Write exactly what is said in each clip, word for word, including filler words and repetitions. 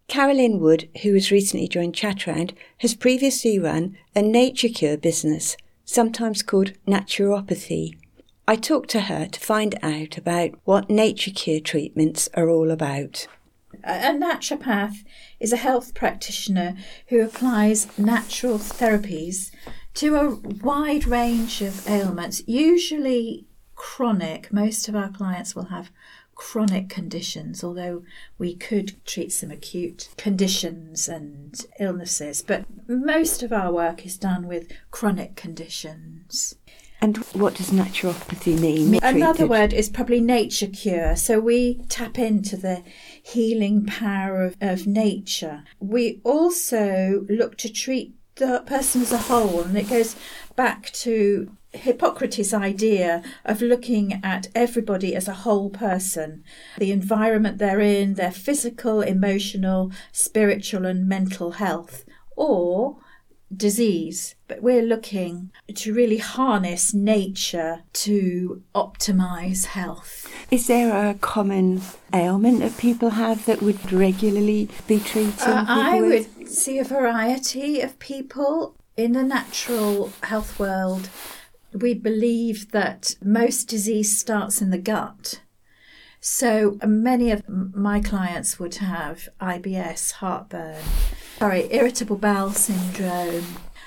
Carolyn Wood, who has recently joined Chatround, has previously run a nature cure business, sometimes called naturopathy. I talked to her to find out about what nature cure treatments are all about. A naturopath is a health practitioner who applies natural therapies to a wide range of ailments, usually chronic. Most of our clients will have chronic conditions, although we could treat some acute conditions and illnesses, but most of our work is done with chronic conditions. And what does naturopathy mean? Another Treated? word is probably nature cure. So we tap into the healing power of, of nature. We also look to treat the person as a whole, and it goes back to Hippocrates' idea of looking at everybody as a whole person, the environment they're in, their physical, emotional, spiritual and mental health, or disease. But we're looking to really harness nature to optimise health. Is there a common ailment that people have that would regularly be treated? Uh, I with? would see a variety of people. In the natural health world, we believe that most disease starts in the gut. So many of my clients would have I B S, heartburn, sorry, irritable bowel syndrome,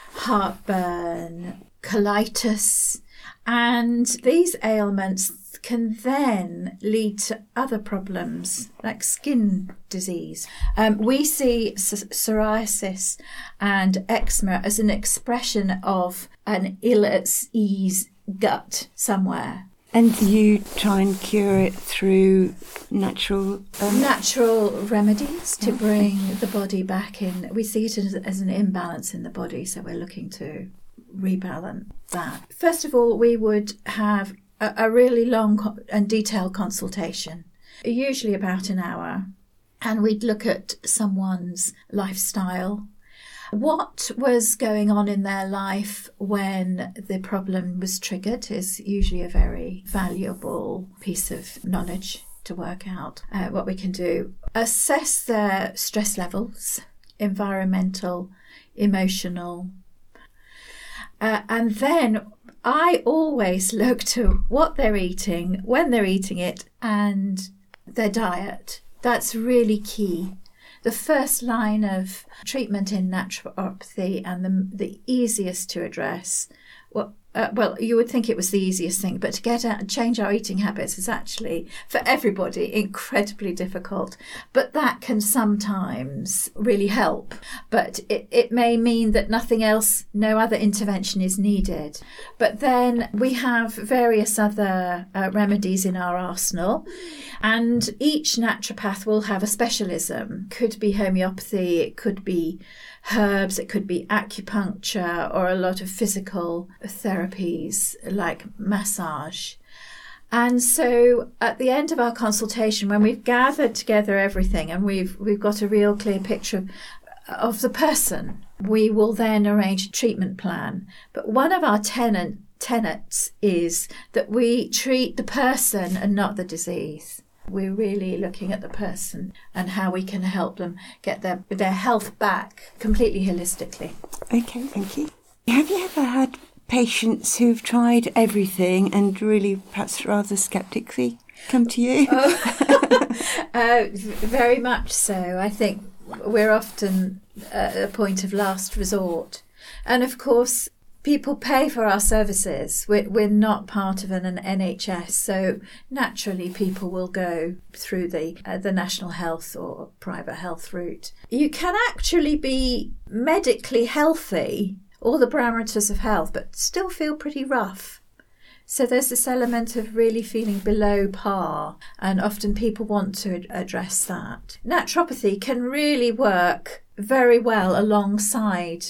heartburn, colitis, and these ailments can then lead to other problems like skin disease. Um, we see psoriasis and eczema as an expression of an ill-at-ease gut somewhere. And do you try and cure it through natural... Um... Natural remedies to bring the body back in. We see it as, as an imbalance in the body, so we're looking to rebalance that. First of all, we would have a, a really long and detailed consultation, usually about an hour, and we'd look at someone's lifestyle. What was going on in their life when the problem was triggered is usually a very valuable piece of knowledge to work out uh, what we can do. Assess their stress levels, environmental, emotional. Uh, and then I always look to what they're eating, when they're eating it, and their diet. That's really key. The first line of treatment in naturopathy and the, the easiest to address, well, uh, well, you would think it was the easiest thing, but to get out and change our eating habits is actually, for everybody, incredibly difficult. But that can sometimes really help. But it, it may mean that nothing else, no other intervention is needed. But then we have various other uh, remedies in our arsenal. And each naturopath will have a specialism. Could be homeopathy, it could be herbs, it could be acupuncture, or a lot of physical therapies like massage. And so at the end of our consultation, when we've gathered together everything and we've we've got a real clear picture of, of the person, we will then arrange a treatment plan. But one of our tenant, tenets is that we treat the person and not the disease. We're really looking at the person and how we can help them get their their health back completely holistically. Okay, thank you. Have you ever had patients who've tried everything and really perhaps rather sceptically come to you? Oh, uh, very much so. I think we're often at a point of last resort. And of course, people pay for our services. We're, we're not part of an, an N H S, so naturally people will go through the uh, the national health or private health route. You can actually be medically healthy, all the parameters of health, but still feel pretty rough. So there's this element of really feeling below par, and often people want to address that. Naturopathy can really work very well alongside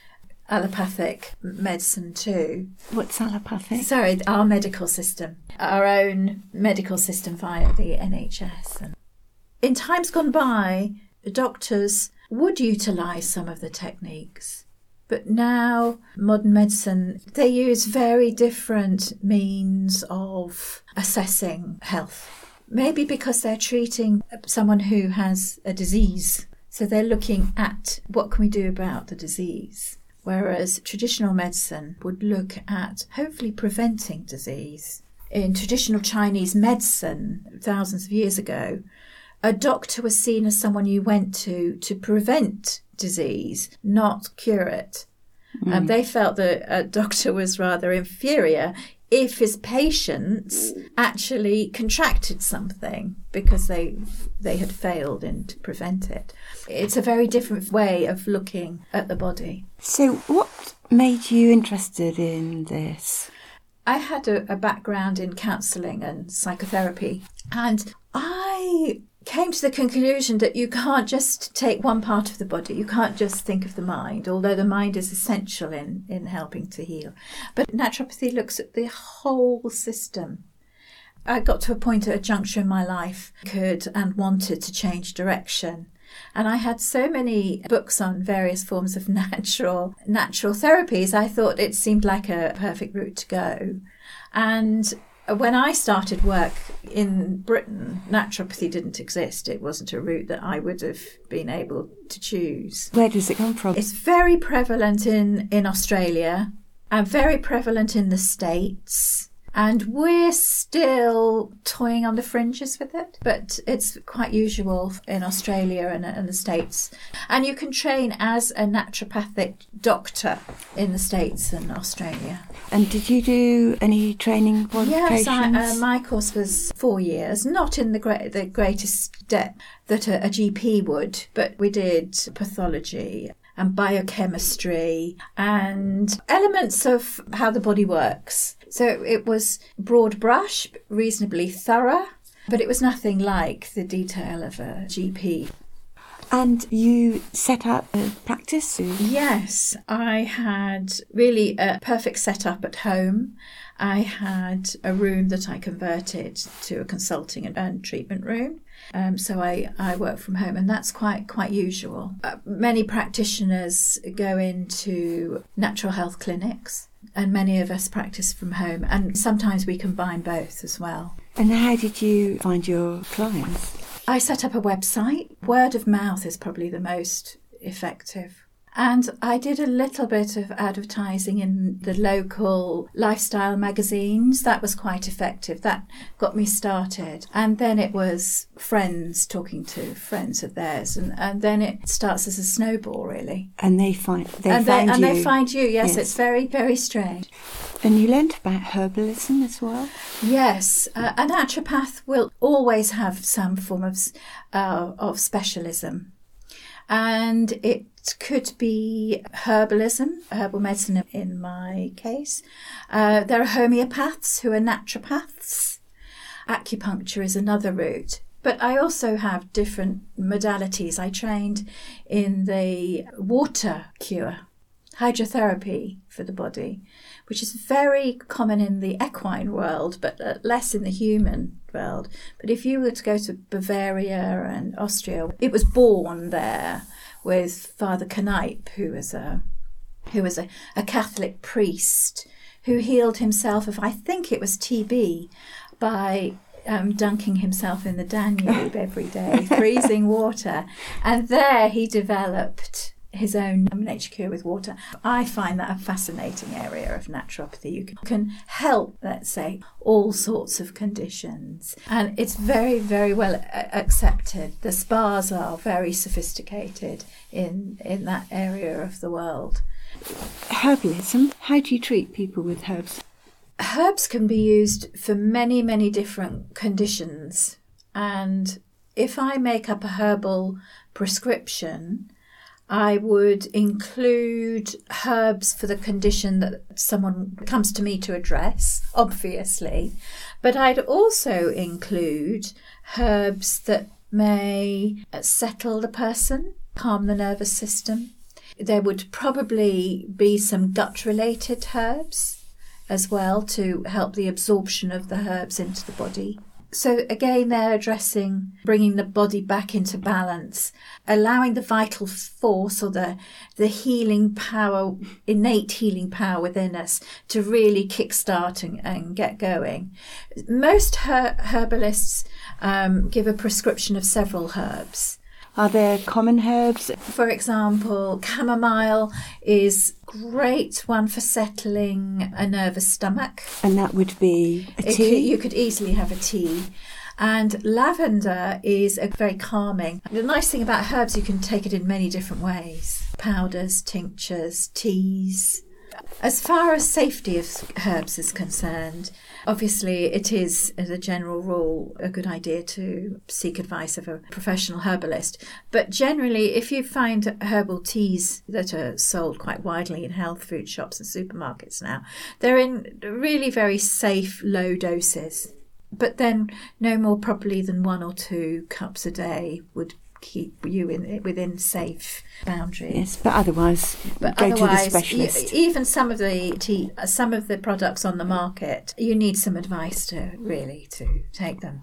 allopathic medicine too. What's allopathic? Sorry, our medical system, our own medical system via the N H S. And in times gone by, doctors would utilise some of the techniques, but now modern medicine, they use very different means of assessing health. Maybe because they're treating someone who has a disease. So they're looking at what can we do about the disease, whereas traditional medicine would look at hopefully preventing disease. In traditional Chinese medicine, thousands of years ago, a doctor was seen as someone you went to to prevent disease, not cure it. Mm. Um, they felt that a doctor was rather inferior if his patients actually contracted something because they they had failed in to prevent it. It's a very different way of looking at the body. So what made you interested in this? I had a, a background in counselling and psychotherapy, and I came to the conclusion that you can't just take one part of the body. You can't just think of the mind, although the mind is essential in, in helping to heal. But naturopathy looks at the whole system. I got to a point at a juncture in my life could and wanted to change direction. And I had so many books on various forms of natural natural therapies, I thought it seemed like a perfect route to go. And when I started work in Britain, naturopathy didn't exist. It wasn't a route that I would have been able to choose. Where does it come from? It's very prevalent in, in Australia and very prevalent in the States. And we're still toying on the fringes with it, but it's quite usual in Australia and, and the States. And you can train as a naturopathic doctor in the States and Australia. And did you do any training qualifications? Yes, I, uh, my course was four years, not in the great, the greatest depth that a, a G P would, but we did pathology and biochemistry and elements of how the body works. So it was broad brush, reasonably thorough, but it was nothing like the detail of a G P. And you set up a practice? Yes, I had really a perfect setup at home. I had a room that I converted to a consulting and treatment room. Um, so I, I work from home, and that's quite quite usual. Uh, many practitioners go into natural health clinics, and many of us practice from home, and sometimes we combine both as well. And how did you find your clients? I set up a website. Word of mouth is probably the most effective. And I did a little bit of advertising in the local lifestyle magazines. That was quite effective. That got me started. And then it was friends talking to friends of theirs. And, and then it starts as a snowball, really. And they find they and find they, you. And they find you, yes, yes. It's very, very strange. And you learnt about herbalism as well? Yes. Uh, a naturopath will always have some form of, uh, of specialism. And it could be herbalism, herbal medicine in my case. Uh, there are homeopaths who are naturopaths. Acupuncture is another route. But I also have different modalities. I trained in the water cure, hydrotherapy for the body, which is very common in the equine world, but less in the human world. But if you were to go to Bavaria and Austria, it was born there with Father Kneipp, who was a who was a, a Catholic priest who healed himself of, I think it was T B, by um, dunking himself in the Danube every day, freezing water. And there he developed his own nature cure with water. I find that a fascinating area of naturopathy. You can, can help, let's say, all sorts of conditions. And it's very, very well accepted. The spas are very sophisticated in, in that area of the world. Herbalism, how do you treat people with herbs? Herbs can be used for many, many different conditions. And if I make up a herbal prescription, I would include herbs for the condition that someone comes to me to address, obviously. But I'd also include herbs that may settle the person, calm the nervous system. There would probably be some gut-related herbs as well to help the absorption of the herbs into the body. So again, they're addressing bringing the body back into balance, allowing the vital force or the the healing power, innate healing power within us to really kickstart and, and get going. Most her, herbalists um, give a prescription of several herbs. Are there common herbs? For example, chamomile is a great one for settling a nervous stomach. And that would be a It tea? could, you could easily have a tea. And lavender is a very calming. The nice thing about herbs, you can take it in many different ways. Powders, tinctures, teas. As far as safety of herbs is concerned, obviously it is, as a general rule, a good idea to seek advice of a professional herbalist. But generally, if you find herbal teas that are sold quite widely in health food shops and supermarkets now, they're in really very safe, low doses. But then no more probably than one or two cups a day would keep you in within safe boundaries. Yes, but otherwise, but go otherwise, to the specialist. You, even some of the tea, some of the products on the market, you need some advice to really to take them.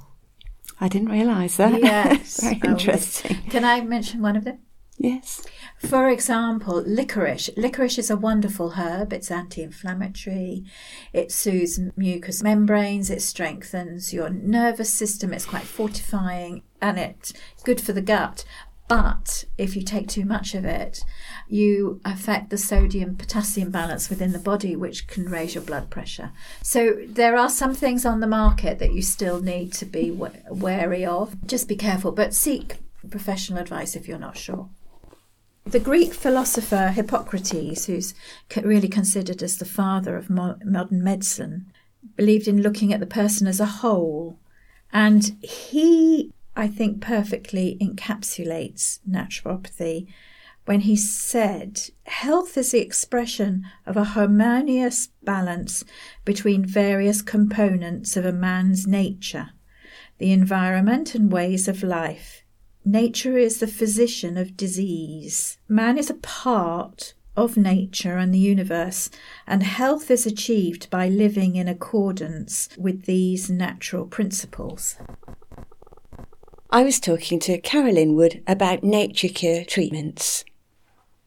I didn't realise that. Yes, Very oh, interesting. Can I mention one of them? Yes. For example, licorice. Licorice is a wonderful herb. It's anti-inflammatory. It soothes mucous membranes. It strengthens your nervous system. It's quite fortifying and it's good for the gut. But if you take too much of it, you affect the sodium-potassium balance within the body, which can raise your blood pressure. So there are some things on the market that you still need to be wary of. Just be careful, but seek professional advice if you're not sure. The Greek philosopher Hippocrates, who's really considered as the father of mo- modern medicine, believed in looking at the person as a whole. And he, I think, perfectly encapsulates naturopathy when he said, health is the expression of a harmonious balance between various components of a man's nature, the environment and ways of life. Nature is the physician of disease. Man is a part of nature and the universe, and health is achieved by living in accordance with these natural principles. I was talking to Carolyn Wood about Nature Cure treatments.